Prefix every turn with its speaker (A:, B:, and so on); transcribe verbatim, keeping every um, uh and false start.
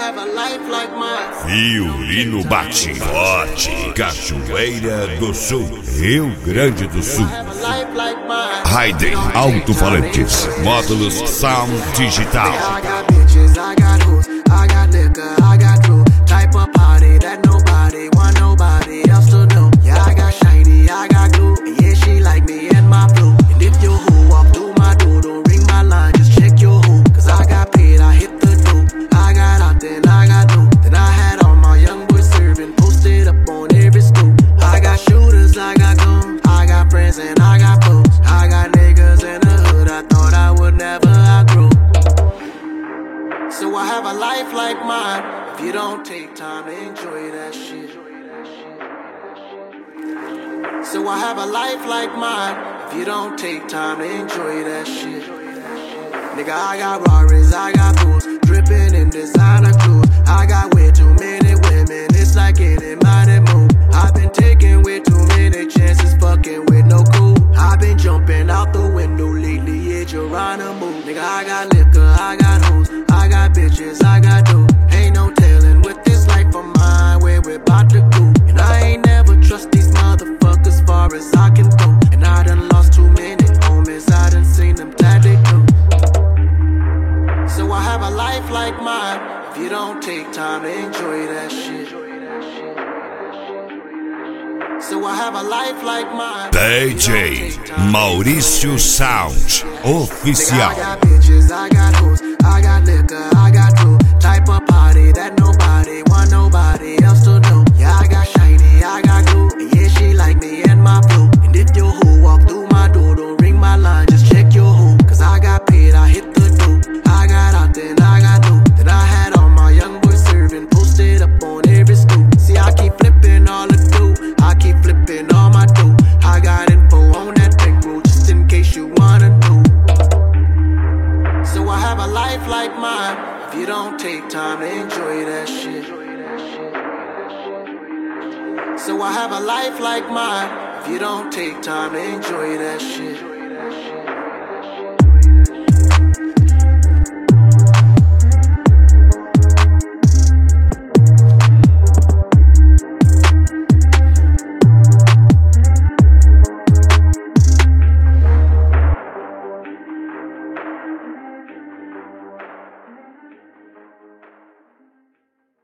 A: Violino bate forte, Cachoeira do Sul, Rio Grande do Sul. Hayden Alto-Falantes, módulos Sound Digital.
B: So I have a life like mine. If you don't take time to enjoy that shit. So I have a life like mine. If you don't take time to enjoy that shit. Nigga, I got Rarries, I got fools, dripping in designer clothes. I got way too many women, it's like any mighty move. I've been taking way too many chances, fucking with no cool. I've been jumping out the window lately, yeah, Geronimo. Nigga, I got liquor, I got hoes, I got bitches, I got dough. Ain't no telling with this life of mine where we're about to go. And I ain't never trust these motherfuckers far as I can go. And I done lost too many homies, I done seen them glad they do. So I have a life like mine. If you don't take time to enjoy that shit. So I have a life like mine.
A: D J Maurício Sound Oficial.
B: I got bitches, I got hoes, I got liquor, I got dough. Type of party that nobody want nobody else to know. Yeah, I got shiny, I got glue, and yeah, she like me and my flow. And if your hoe walk through my door, don't ring my line, just check your hoe. Cause I got paid, I hit the dope. I got out, then I got no. Then I had all my young boys serving, posted up on every scoop. See, I keep flipping all the dough, I keep flipping all my dough. I got info on that bankroll, just in case you wanna know. So I have a life like mine. If you don't take time to enjoy that shit. So I have a life like mine. If you don't take time to enjoy that shit.